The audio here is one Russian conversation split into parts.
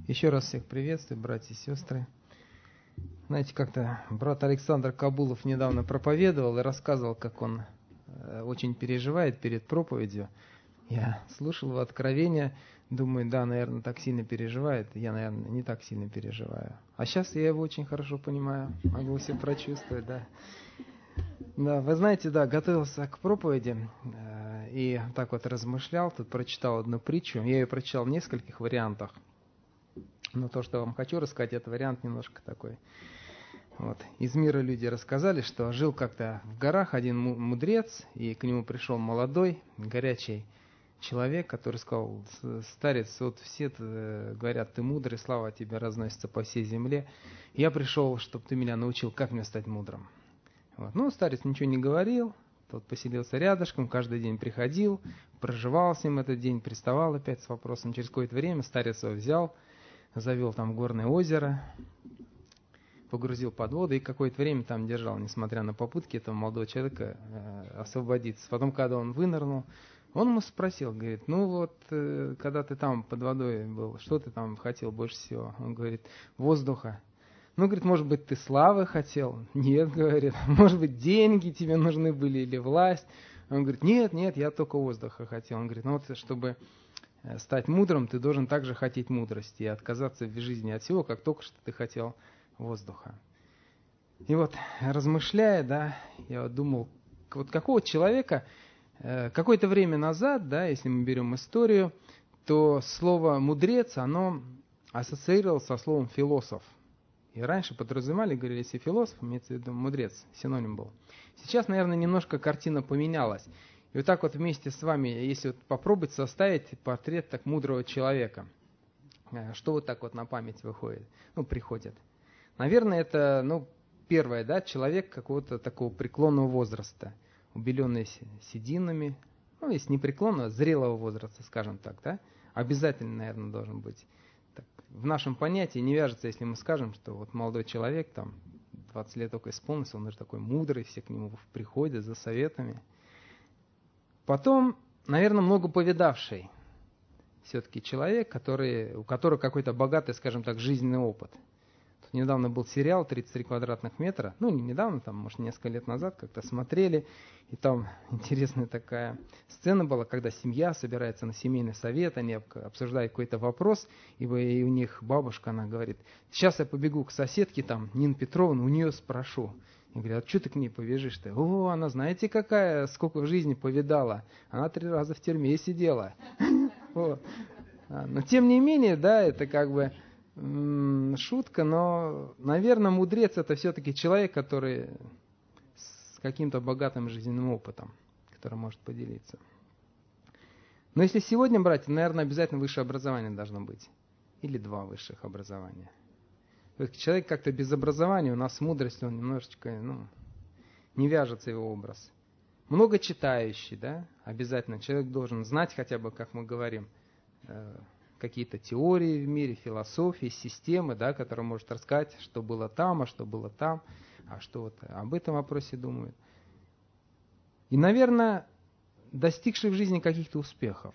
Еще раз всех приветствую, братья и сестры. Знаете, как-то брат Александр Кабулов недавно проповедовал и рассказывал, как он очень переживает перед проповедью. Я слушал его откровения, думаю, да, наверное, так сильно переживает. Я, наверное, не так сильно переживаю. А сейчас я его очень хорошо понимаю, могу все прочувствовать, да. Да, вы знаете, да, готовился к проповеди и так вот размышлял, тут прочитал одну притчу. Я ее прочитал в нескольких вариантах. Но то, что я вам хочу рассказать, это вариант немножко такой. Вот. Из мира люди рассказали, что жил как-то в горах один мудрец, и к нему пришел молодой, горячий человек, который сказал: старец, вот все говорят, ты мудрый, слава тебе разносится по всей земле. Я пришел, чтобы ты меня научил, как мне стать мудрым. Вот. Ну, старец ничего не говорил, тот поселился рядышком, каждый день приходил, проживал с ним этот день, приставал опять с вопросом. Через какое-то время старец его взял, завел там в горное озеро, погрузил под воду и какое-то время там держал, несмотря на попытки этого молодого человека освободиться. Потом, когда он вынырнул, он ему спросил, говорит, ну вот, когда ты там под водой был, что ты там хотел больше всего? Он говорит, воздуха. Ну, говорит, может быть, ты славы хотел? Нет, говорит, может быть, деньги тебе нужны были или власть? Он говорит, нет, я только воздуха хотел. Он говорит, ну вот, чтобы стать мудрым, ты должен также хотеть мудрости и отказаться в жизни от всего, как только что ты хотел воздуха. И вот, размышляя, да, я вот думал, вот какого человека, какое-то время назад, да, если мы берем историю, то слово «мудрец», оно ассоциировалось со словом «философ». И раньше подразумевали, говорили, если философ, имеется в виду мудрец, синоним был. Сейчас, наверное, немножко картина поменялась. И вот так вот вместе с вами, если вот попробовать составить портрет так мудрого человека, что вот так вот на память выходит, приходит. Наверное, это, первое, да, человек какого-то такого преклонного возраста, убеленный сединами, если не преклонного, зрелого возраста, скажем так, да, обязательно, наверное, должен быть. Так, в нашем понятии не вяжется, если мы скажем, что вот молодой человек, там, 20 лет только исполнился, он уже такой мудрый, все к нему приходят за советами. Потом, наверное, много повидавший все-таки человек, у которого какой-то богатый, скажем так, жизненный опыт. Тут недавно был сериал «33 квадратных метра», не недавно, там, может, несколько лет назад как-то смотрели, и там интересная такая сцена была, когда семья собирается на семейный совет, они обсуждают какой-то вопрос, и у них бабушка, она говорит, сейчас я побегу к соседке, там, Нина Петровна, у нее спрошу. И говорят, а что ты к ней побежишь-то? О, она знаете какая, сколько в жизни повидала. Она 3 раза в тюрьме сидела. Но тем не менее, да, это как бы шутка, но, наверное, мудрец это все-таки человек, который с каким-то богатым жизненным опытом, который может поделиться. Но если сегодня брать, наверное, обязательно высшее образование должно быть. Или 2 высших образования. Человек как-то без образования, у нас с мудростью, он немножечко, не вяжется его образ. Много читающий, да, обязательно. Человек должен знать хотя бы, как мы говорим, какие-то теории в мире, философии, системы, да, которые может рассказать, что было там, а что было там, а что вот об этом вопросе думают. И, наверное, достигший в жизни каких-то успехов.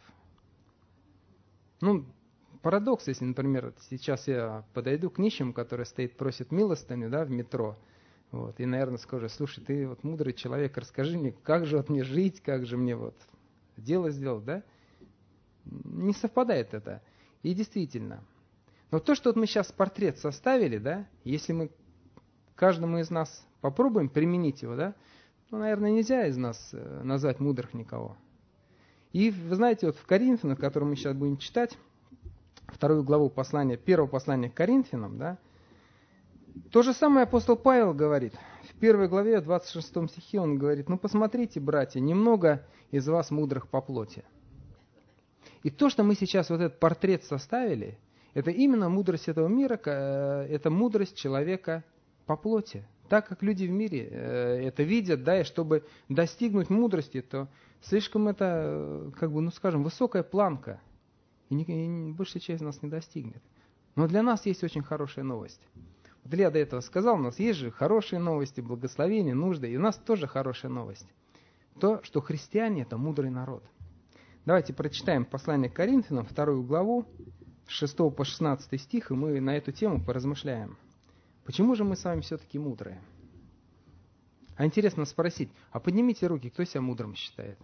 Парадокс, если, например, сейчас я подойду к нищему, который стоит, просит милостыню, да, в метро, и, наверное, скажу, слушай, ты вот мудрый человек, расскажи мне, как же вот мне жить, как же мне вот дело сделать, да? Не совпадает это. И действительно. Но то, что вот мы сейчас портрет составили, да, если мы каждому из нас попробуем применить его, да, наверное, нельзя из нас назвать мудрых никого. И вы знаете, вот в Коринфянах, который мы сейчас будем читать, 2 главу послания, 1 послания к Коринфянам, да, то же самое апостол Павел говорит. В 1 главе, 26 стихе он говорит, посмотрите, братья, немного из вас мудрых по плоти. И то, что мы сейчас вот этот портрет составили, это именно мудрость этого мира, это мудрость человека по плоти. Так как люди в мире это видят, да, и чтобы достигнуть мудрости, то слишком это, высокая планка. И большая часть нас не достигнет. Но для нас есть очень хорошая новость. Вот Илья до этого сказал, у нас есть же хорошие новости, благословения, нужды. И у нас тоже хорошая новость. То, что христиане – это мудрый народ. Давайте прочитаем послание к Коринфянам, 2 главу, с 6 по 16 стих, и мы на эту тему поразмышляем. Почему же мы с вами все-таки мудрые? А интересно спросить, а поднимите руки, кто себя мудрым считает?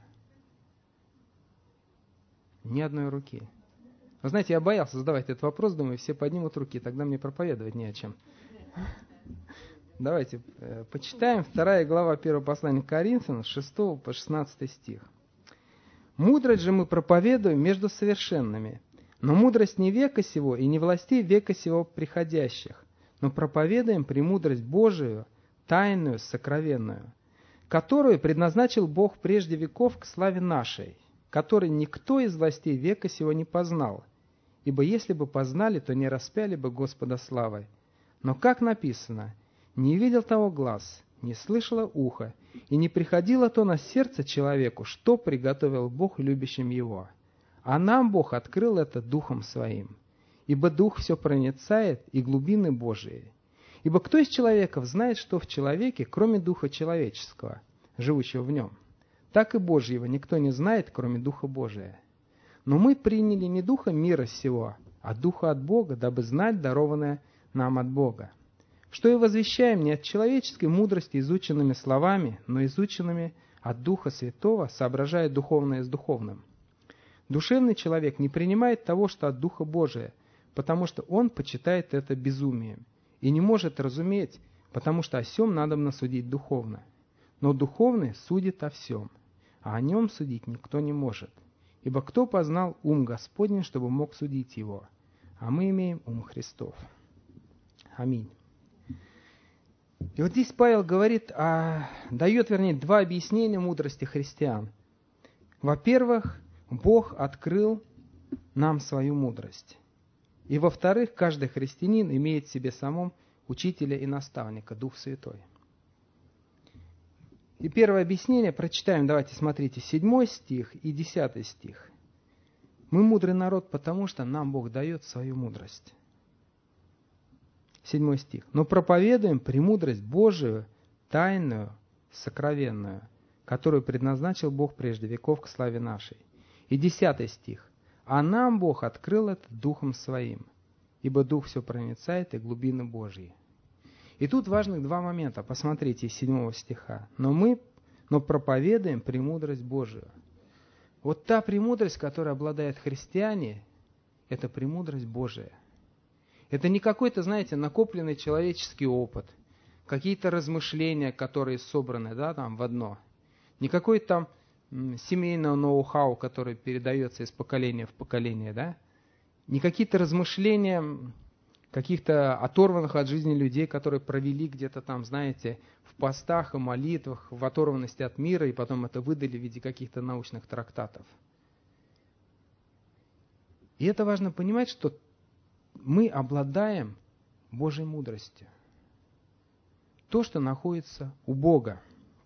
Ни одной руки. Вы знаете, я боялся задавать этот вопрос, думаю, все поднимут руки, тогда мне проповедовать не о чем. Давайте почитаем 2 глава 1 послания к Коринфянам, с 6 по 16 стих. «Мудрость же мы проповедуем между совершенными, но мудрость не века сего и не властей века сего приходящих, но проповедуем премудрость Божию, тайную, сокровенную, которую предназначил Бог прежде веков к славе нашей, которой никто из властей века сего не познал, ибо если бы познали, то не распяли бы Господа славой. Но как написано, не видел того глаз, не слышало ухо, и не приходило то на сердце человеку, что приготовил Бог любящим его. А нам Бог открыл это Духом Своим, ибо Дух все проницает и глубины Божии. Ибо кто из человеков знает, что в человеке, кроме Духа человеческого, живущего в нем? Так и Божьего никто не знает, кроме Духа Божия. Но мы приняли не Духа мира сего, а Духа от Бога, дабы знать дарованное нам от Бога. Что и возвещаем не от человеческой мудрости изученными словами, но изученными от Духа Святого, соображая духовное с духовным. Душевный человек не принимает того, что от Духа Божия, потому что он почитает это безумием, и не может разуметь, потому что о сем надобно судить духовно. Но духовный судит о всем, а о нем судить никто не может. Ибо кто познал ум Господень, чтобы мог судить его? А мы имеем ум Христов. Аминь. И вот здесь Павел говорит, дает два объяснения мудрости христиан. Во-первых, Бог открыл нам свою мудрость. И во-вторых, каждый христианин имеет в себе самом учителя и наставника, Дух Святой. И первое объяснение прочитаем, давайте смотрите, 7 стих и 10 стих. Мы мудрый народ, потому что нам Бог дает свою мудрость. 7 стих. «Но проповедуем премудрость Божию, тайную, сокровенную, которую предназначил Бог прежде веков к славе нашей». И 10 стих. «А нам Бог открыл это Духом Своим, ибо Дух все проницает и глубины Божьи». И тут важных 2 момента. Посмотрите из 7 стиха. «Но проповедуем премудрость Божию». Вот та премудрость, которой обладают христиане, это премудрость Божия. Это не какой-то, знаете, накопленный человеческий опыт, какие-то размышления, которые собраны, там в одно. Не какой-то там семейного ноу-хау, который передается из поколения в поколение, Не какие-то размышления каких-то оторванных от жизни людей, которые провели где-то там, знаете, в постах и молитвах, в оторванности от мира, и потом это выдали в виде каких-то научных трактатов. И это важно понимать, что мы обладаем Божьей мудростью. То, что находится у Бога.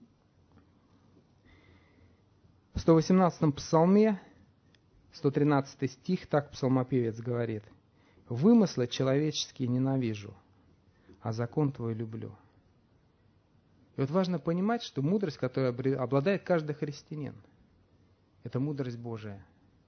В 118-м псалме, 113 стих, так псалмопевец говорит: «Вымыслы человеческие ненавижу, а закон Твой люблю». И вот важно понимать, что мудрость, которой обладает каждый христианин, это мудрость Божия.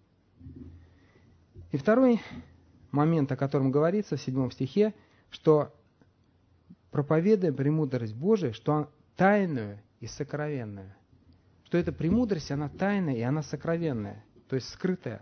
И второй момент, о котором говорится в 7 стихе, что проповедуем премудрость Божию, что тайную и сокровенную. Что эта премудрость, она тайная и она сокровенная, то есть скрытая.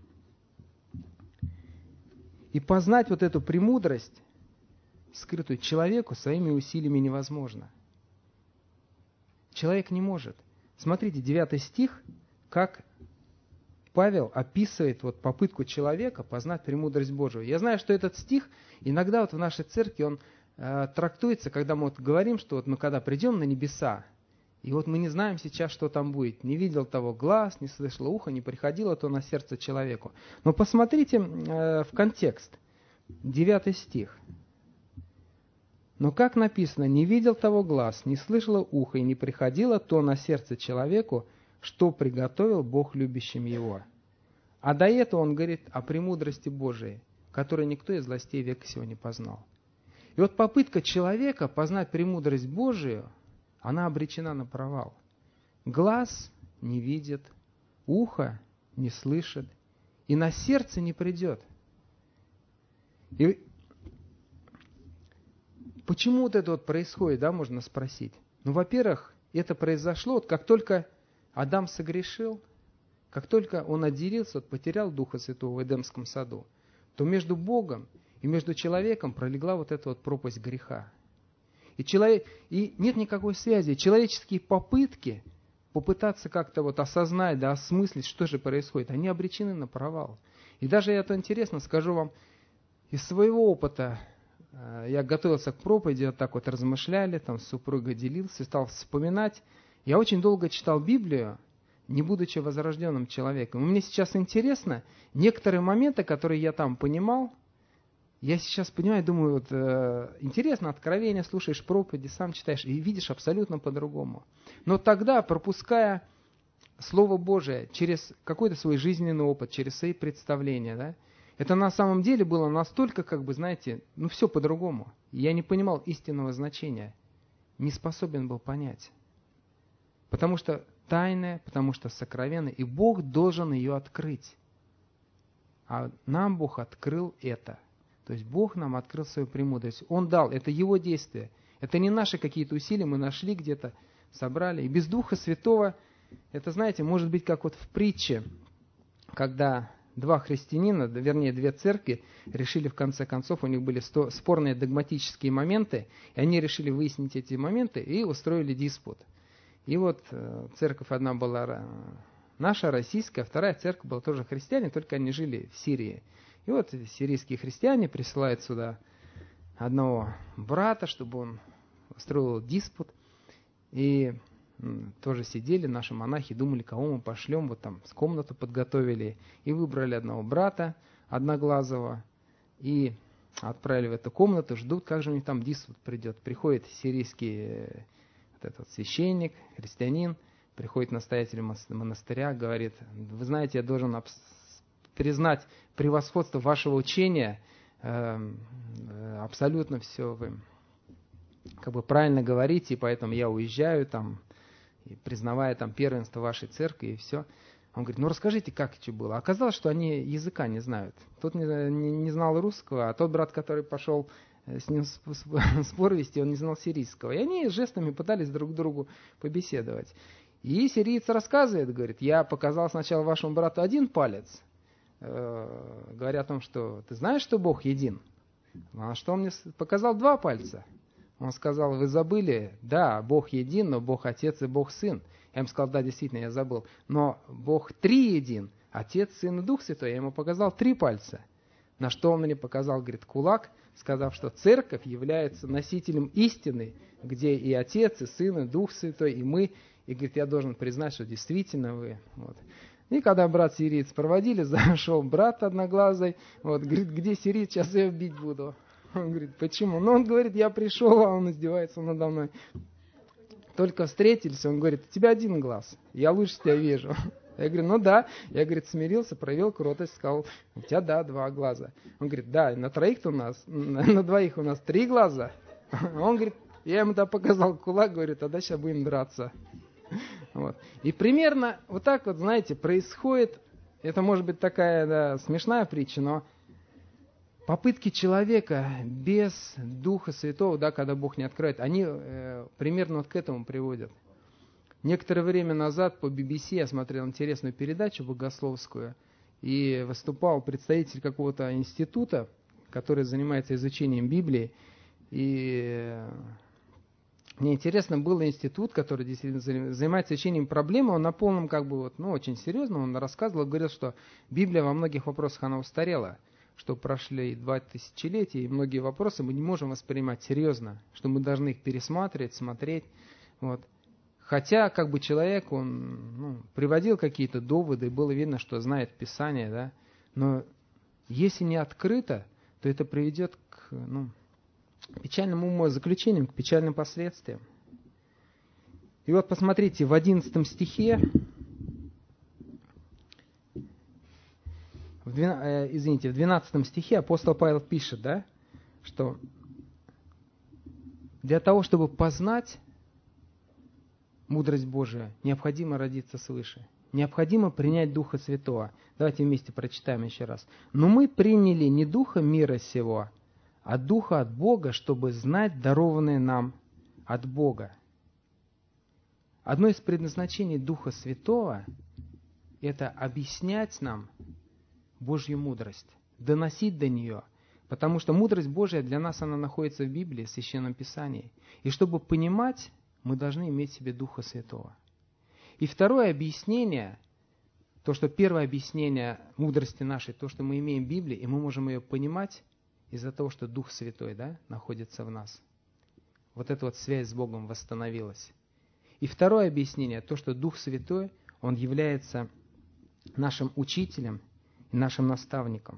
И познать вот эту премудрость, скрытую человеку, своими усилиями невозможно. Человек не может. Смотрите, 9 стих, как Павел описывает попытку человека познать премудрость Божию. Я знаю, что этот стих иногда в нашей церкви он трактуется, когда мы говорим, что мы когда придем на небеса, и мы не знаем сейчас, что там будет. Не видел того глаз, не слышало ухо, не приходило то на сердце человеку. Но посмотрите в контекст. 9 стих. «Но как написано, не видел того глаз, не слышало ухо, и не приходило то на сердце человеку, что приготовил Бог любящим его». А до этого он говорит о премудрости Божией, которую никто из властей века сего не познал. И попытка человека познать премудрость Божию, она обречена на провал. Глаз не видит, ухо не слышит, и на сердце не придет. И почему вот это вот происходит, да, можно спросить. Ну, во-первых, это произошло, вот как только Адам согрешил, как только он отделился, вот потерял Духа Святого в Эдемском саду, то между Богом и между человеком пролегла вот эта вот пропасть греха. И нет никакой связи. Человеческие попытки попытаться как-то вот осознать, да, осмыслить, что же происходит, они обречены на провал. И даже это интересно, скажу вам, из своего опыта, я готовился к проповеди, вот так вот размышляли, там с супругой делился, стал вспоминать. Я очень долго читал Библию, не будучи возрожденным человеком. И мне сейчас интересно, некоторые моменты, которые я там понимал, я сейчас понимаю, думаю, вот интересно, откровение, слушаешь проповеди, сам читаешь и видишь абсолютно по-другому. Но тогда, пропуская Слово Божие через какой-то свой жизненный опыт, через свои представления, да, это на самом деле было настолько, как бы, знаете, ну все по-другому. Я не понимал истинного значения, не способен был понять. Потому что тайное, потому что сокровенное, и Бог должен ее открыть. А нам Бог открыл это. То есть Бог нам открыл свою премудрость. Он дал, это Его действие. Это не наши какие-то усилия, мы нашли где-то, собрали. И без Духа Святого, это, знаете, может быть как вот в притче, когда два христианина, вернее две церкви, решили в конце концов, у них были спорные догматические моменты, и они решили выяснить эти моменты и устроили диспут. И вот церковь одна была наша, российская, вторая церковь была тоже христиане, только они жили в Сирии. И вот сирийские христиане присылают сюда одного брата, чтобы он устроил диспут. И тоже сидели наши монахи, думали, кого мы пошлем. Вот там с комнату подготовили. И выбрали одного брата одноглазого. И отправили в эту комнату, ждут, как же у них там диспут придет. Приходит сирийский вот этот священник, христианин, приходит настоятель монастыря, говорит: вы знаете, я должен признать превосходство вашего учения, абсолютно все вы как бы правильно говорите, и поэтому я уезжаю там, и признавая там первенство вашей церкви, и все. Он говорит: ну расскажите, как это было. Оказалось, что они языка не знают. Тот не знал русского, а тот брат, который пошел с ним спор вести, он не знал сирийского. И они жестами пытались друг к другу побеседовать. И сириец рассказывает, говорит: я показал сначала вашему брату один палец, говоря о том, что ты знаешь, что Бог един? А что он мне показал два пальца? Он сказал: вы забыли, да, Бог един, но Бог Отец и Бог Сын. Я ему сказал: да, действительно, я забыл. Но Бог триедин, Отец, Сын и Дух Святой. Я ему показал 3 пальца. На что он мне показал, говорит, кулак, сказав, что церковь является носителем истины, где и Отец, и Сын, и Дух Святой, и мы. И говорит: я должен признать, что действительно вы. Вот. И когда брат-сириец проводили, зашел брат одноглазый, вот, говорит: где сириец, сейчас я его бить буду. Он говорит: почему? Ну, он говорит: я пришел, а он издевается надо мной. Только встретились, он говорит: у тебя один глаз, я лучше тебя вижу. Я говорю: ну да. Я, говорит, смирился, проявил кротость, сказал: у тебя, да, 2 глаза. Он говорит: да, на 2 у нас 3 глаза. Он говорит, я ему тогда показал кулак, говорит: тогда сейчас будем драться. Вот. И примерно вот так вот, знаете, происходит, это может быть такая, да, смешная притча, но попытки человека без Духа Святого, да, когда Бог не откроет, они примерно вот к этому приводят. Некоторое время назад по BBC я смотрел интересную передачу богословскую, и выступал представитель какого-то института, который занимается изучением Библии, и мне интересно, был институт, который действительно занимается изучением проблемы, он на полном, как бы, вот, ну, очень серьезно, он рассказывал, говорил, что Библия во многих вопросах, она устарела, что прошли 2 тысячелетия, и многие вопросы мы не можем воспринимать серьезно, что мы должны их пересматривать, смотреть, вот. Хотя, как бы, человек, он приводил какие-то доводы, и было видно, что знает Писание, да, но если не открыто, то это приведет к, печальным умозаключениям, к печальным последствиям. И вот посмотрите, в 11 стихе, в 12 стихе апостол Павел пишет, да, что для того, чтобы познать мудрость Божия, необходимо родиться свыше. необходимо принять Духа Святого. Давайте вместе прочитаем еще раз. «Но мы приняли не Духа мира сего, а Духа от Бога, чтобы знать дарованное нам от Бога». Одно из предназначений Духа Святого – это объяснять нам Божью мудрость, доносить до нее. Потому что мудрость Божья для нас, она находится в Библии, в Священном Писании. И чтобы понимать, мы должны иметь в себе Духа Святого. И второе объяснение, то, что первое объяснение мудрости нашей, то, что мы имеем в Библии, и мы можем ее понимать из-за того, что Дух Святой, находится в нас. Вот эта вот связь с Богом восстановилась. И второе объяснение, то, что Дух Святой, Он является нашим учителем и нашим наставником.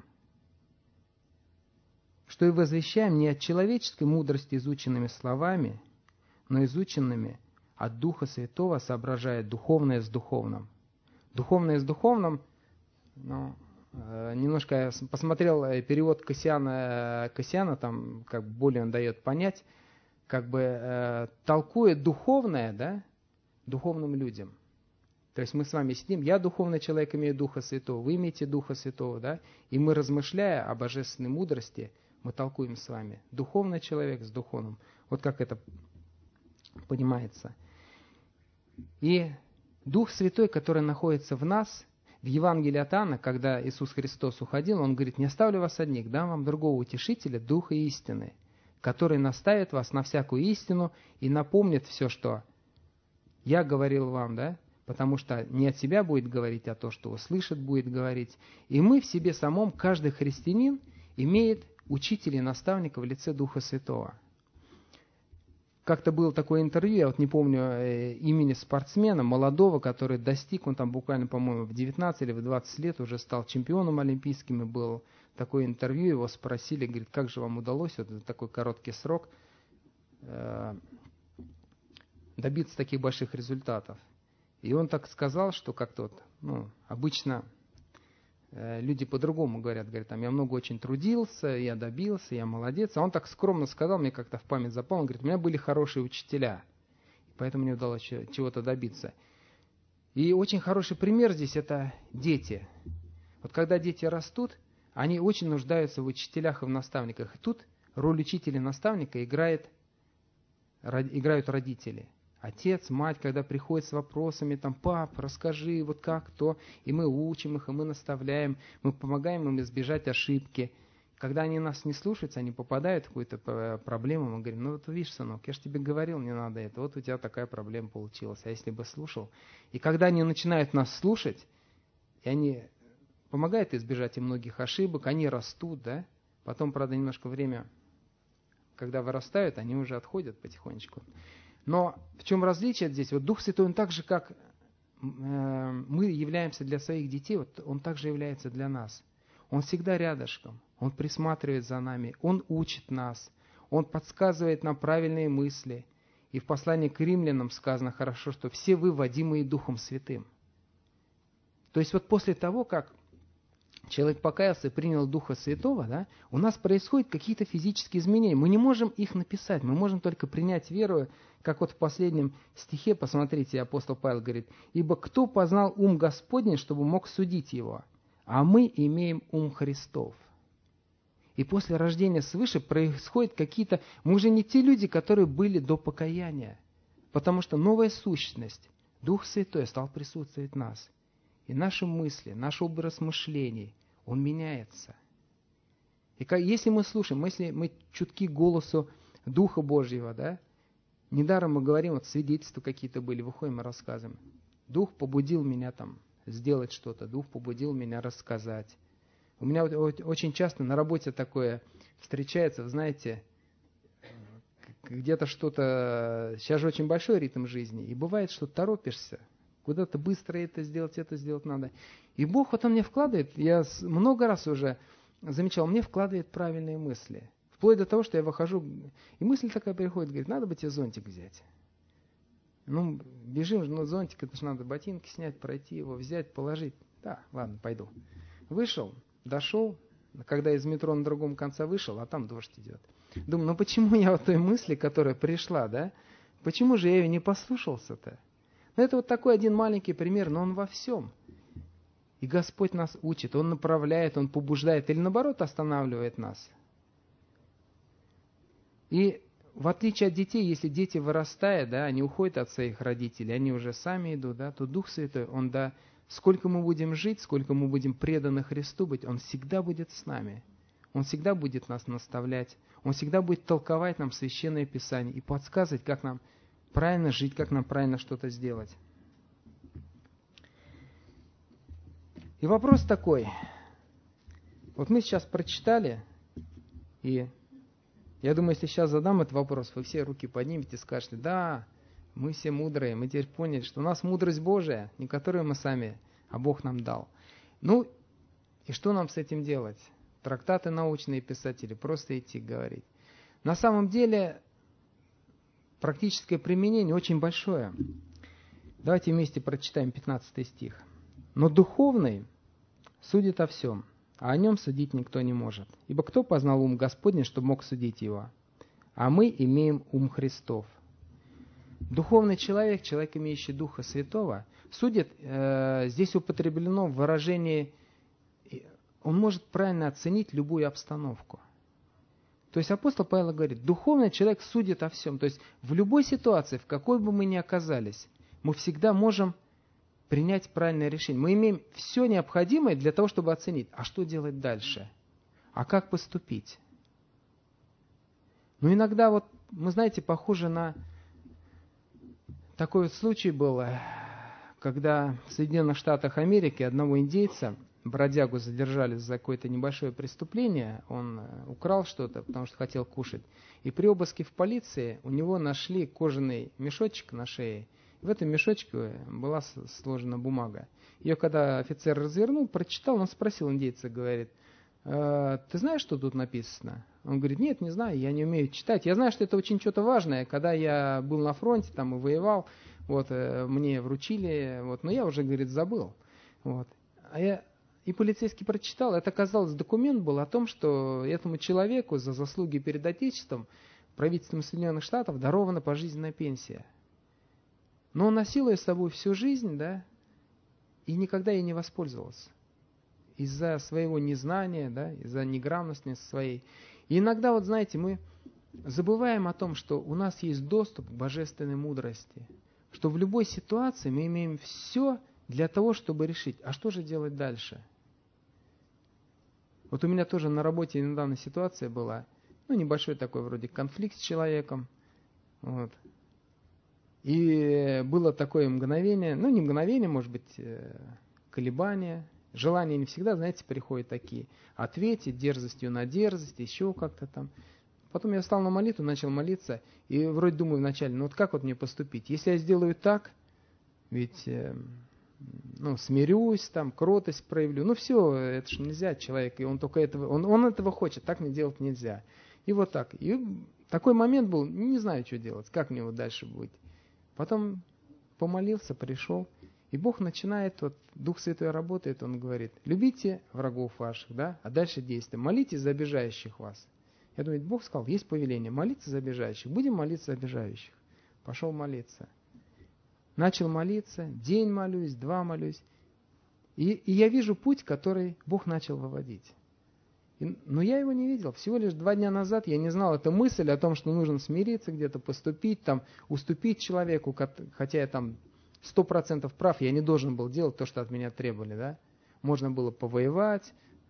Что и возвещаем не от человеческой мудрости изученными словами, но изученными от Духа Святого, соображая духовное с духовным. Духовное с духовным, немножко я посмотрел перевод Кассиана, там как бы более он дает понять, как бы толкует духовное, духовным людям. То есть мы с вами сидим, я духовный человек, имею Духа Святого, вы имеете Духа Святого, и мы, размышляя о божественной мудрости, мы толкуем с вами. Духовный человек с духовным. Вот как это понимается. И Дух Святой, который находится в нас, в Евангелии от Иоанна, когда Иисус Христос уходил, Он говорит: «Не оставлю вас одних, дам вам другого утешителя, Духа истины, который наставит вас на всякую истину и напомнит все, что я говорил вам, потому что не от себя будет говорить, а то, что услышит, будет говорить». И мы в себе самом, каждый христианин, имеет учителя и наставника в лице Духа Святого. Как-то было такое интервью, я вот не помню имени спортсмена, молодого, который достиг, он там буквально, по-моему, в 19 или в 20 лет уже стал чемпионом олимпийским, и было такое интервью, его спросили, говорит: как же вам удалось вот за такой короткий срок добиться таких больших результатов? И он так сказал, что как-то обычно люди по-другому говорят, я много очень трудился, я добился, я молодец. А он так скромно сказал, мне как-то в память запал, он говорит: у меня были хорошие учителя, поэтому мне удалось чего-то добиться. И очень хороший пример здесь – это дети. Вот когда дети растут, они очень нуждаются в учителях и в наставниках. И тут роль учителя и наставника играют родители. Отец, мать, когда приходят с вопросами, пап, расскажи, вот как то, и мы учим их, и мы наставляем, мы помогаем им избежать ошибки. Когда они нас не слушаются, они попадают в какую-то проблему, мы говорим: вот видишь, сынок, я же тебе говорил, не надо это, вот у тебя такая проблема получилась, а если бы слушал? И когда они начинают нас слушать, и они помогают избежать им многих ошибок, они растут, потом, правда, немножко время, когда вырастают, они уже отходят потихонечку. Но в чем различие здесь? Вот Дух Святой, Он так же, как мы являемся для своих детей, вот Он также является для нас. Он всегда рядышком, Он присматривает за нами, Он учит нас, Он подсказывает нам правильные мысли. И в послании к римлянам сказано хорошо, что все вы водимые Духом Святым. То есть вот после того, как человек покаялся и принял Духа Святого, у нас происходят какие-то физические изменения. Мы не можем их написать, мы можем только принять веру, как вот в последнем стихе, посмотрите, апостол Павел говорит: «Ибо кто познал ум Господень, чтобы мог судить его? А мы имеем ум Христов». И после рождения свыше происходят какие-то... Мы уже не те люди, которые были до покаяния, потому что новая сущность, Дух Святой стал присутствовать в нас. И наши мысли, наш образ мышлений, он меняется. И если мы слушаем, если мы чутки к голосу Духа Божьего, недаром мы говорим, вот свидетельства какие-то были, выходим и рассказываем. Дух побудил меня сделать что-то, Дух побудил меня рассказать. У меня очень часто на работе такое встречается, вы знаете, где-то что-то... Сейчас же очень большой ритм жизни, и бывает, что торопишься, куда-то быстро это сделать надо. И Бог Он мне вкладывает, я много раз уже замечал, мне вкладывает правильные мысли. Вплоть до того, что я выхожу, и мысль такая приходит, говорит: надо бы тебе зонтик взять. Бежим, зонтик, это же надо ботинки снять, пройти его, взять, положить. Да, ладно, пойду. Вышел, дошел, когда из метро на другом конце вышел, а там дождь идет. Думаю, почему я той мысли, которая пришла, почему же я ее не послушался-то? Это вот такой один маленький пример, но он во всем. И Господь нас учит, Он направляет, Он побуждает или наоборот останавливает нас. И в отличие от детей, если дети вырастают, да, они уходят от своих родителей, они уже сами идут, да, то Дух Святой, Он, да, сколько мы будем жить, сколько мы будем преданы Христу быть, Он всегда будет с нами. Он всегда будет нас наставлять, Он всегда будет толковать нам Священное Писание и подсказывать, как нам правильно жить, как нам правильно что-то сделать. И вопрос такой. Вот мы сейчас прочитали, и я думаю, если сейчас задам этот вопрос, вы все руки поднимете и скажете: да, мы все мудрые, мы теперь поняли, что у нас мудрость Божия, не которую мы сами, а Бог нам дал. Ну, и что нам с этим делать? Трактаты научные писать или просто идти говорить? На самом деле, практическое применение очень большое. Давайте вместе прочитаем 15 стих. «Но духовный судит о всем, а о нем судить никто не может. Ибо кто познал ум Господень, чтобы мог судить его? А мы имеем ум Христов». Духовный человек, человек, имеющий Духа Святого, судит, здесь употреблено в выражении, он может правильно оценить любую обстановку. То есть апостол Павел говорит, духовный человек судит о всем. То есть в любой ситуации, в какой бы мы ни оказались, мы всегда можем принять правильное решение. Мы имеем все необходимое для того, чтобы оценить, а что делать дальше, а как поступить. Но иногда вот, мы знаете, похоже на такой вот случай был, когда в Соединенных Штатах Америки одного индейца, бродягу, задержали за какое-то небольшое преступление, он украл что-то, потому что хотел кушать. И при обыске в полиции у него нашли кожаный мешочек на шее. В этом мешочке была сложена бумага. Ее когда офицер развернул, прочитал, он спросил индейца, говорит: ты знаешь, что тут написано? Он говорит: нет, не знаю, я не умею читать. Я знаю, что это очень что-то важное. Когда я был на фронте там и воевал, вот, мне вручили, вот, но я уже, говорит, забыл. Вот. И полицейский прочитал, это, оказалось, документ был о том, что этому человеку за заслуги перед Отечеством правительством Соединенных Штатов дарована пожизненная пенсия. Но он носил ее с собой всю жизнь, да, и никогда ей не воспользовался. Из-за своего незнания, да, из-за неграмотности своей. И иногда, вот знаете, мы забываем о том, что у нас есть доступ к божественной мудрости, что в любой ситуации мы имеем все для того, чтобы решить, а что же делать дальше. Вот у меня тоже на работе недавно ситуация была, небольшой такой вроде конфликт с человеком, вот. И было такое мгновение, не мгновение, может быть, колебание. Желания не всегда, знаете, приходят такие. Ответить дерзостью на дерзость, еще как-то там. Потом я встал на молитву, начал молиться. И вроде думаю вначале, вот как вот мне поступить? Если я сделаю так, ведь смирюсь, там, кротость проявлю. Все, это же нельзя, человек. И он только этого, он этого хочет, так мне делать нельзя. И вот так. И такой момент был, не знаю, что делать, как мне вот дальше быть. Потом помолился, пришел, и Бог начинает, Дух Святой работает, Он говорит: любите врагов ваших, да, а дальше действуем, молитесь за обижающих вас. Я думаю, Бог сказал, есть повеление, молиться за обижающих, будем молиться за обижающих. Пошел молиться. Начал молиться, день молюсь, 2 молюсь, и я вижу путь, который Бог начал выводить. Но я его не видел. Всего лишь 2 дня назад я не знал эту мысль о том, что нужно смириться, где-то поступить, там, уступить человеку, хотя я там 100% прав, я не должен был делать то, что от меня требовали. Да? Можно было повоевать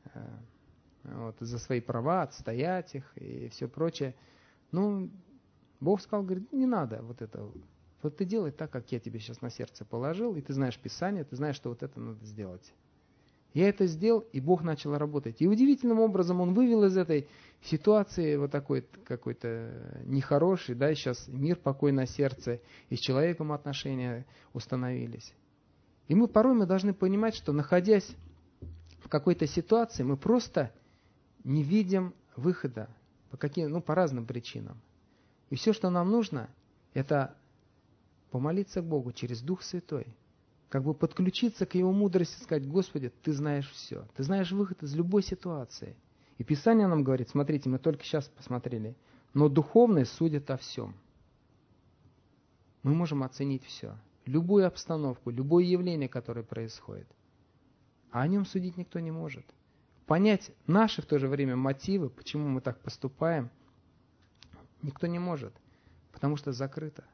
за свои права, отстоять их и все прочее. Но Бог сказал, говорит, не надо вот это. Вот ты делай так, как я тебе сейчас на сердце положил, и ты знаешь Писание, ты знаешь, что вот это надо сделать. Я это сделал, и Бог начал работать. И удивительным образом Он вывел из этой ситуации вот такой какой-то нехороший, да, сейчас мир, покой на сердце, и с человеком отношения установились. И порой мы должны понимать, что находясь в какой-то ситуации, мы просто не видим выхода по разным причинам. И все, что нам нужно, это помолиться к Богу через Дух Святой. Как бы подключиться к Его мудрости, сказать: Господи, Ты знаешь все. Ты знаешь выход из любой ситуации. И Писание нам говорит, смотрите, мы только сейчас посмотрели, но духовный судит о всем. Мы можем оценить все. любую обстановку, любое явление, которое происходит. А о нем судить никто не может. Понять наши в то же время мотивы, почему мы так поступаем, никто не может, потому что закрыто.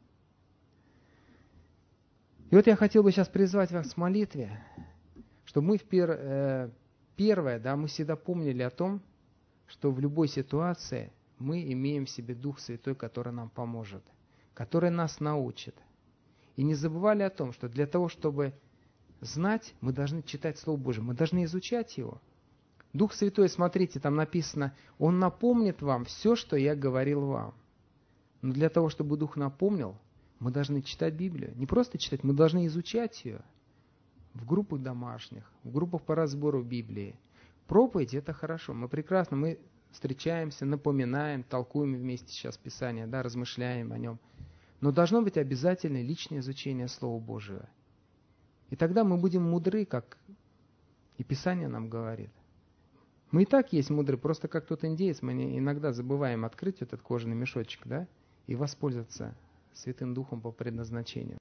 И вот я хотел бы сейчас призвать вас к молитве, чтобы мы первое, мы всегда помнили о том, что в любой ситуации мы имеем в себе Дух Святой, который нам поможет, который нас научит. И не забывали о том, что для того, чтобы знать, мы должны читать Слово Божие, мы должны изучать его. Дух Святой, смотрите, там написано, Он напомнит вам все, что я говорил вам. Но для того, чтобы Дух напомнил, мы должны читать Библию. Не просто читать, мы должны изучать ее в группах домашних, в группах по разбору Библии. Проповедь – это хорошо, мы встречаемся, напоминаем, толкуем вместе сейчас Писание, размышляем о нем. Но должно быть обязательно личное изучение Слова Божьего. И тогда мы будем мудры, как и Писание нам говорит. Мы и так есть мудры, просто как тот индеец, мы иногда забываем открыть этот кожаный мешочек, и воспользоваться Святым Духом по предназначению.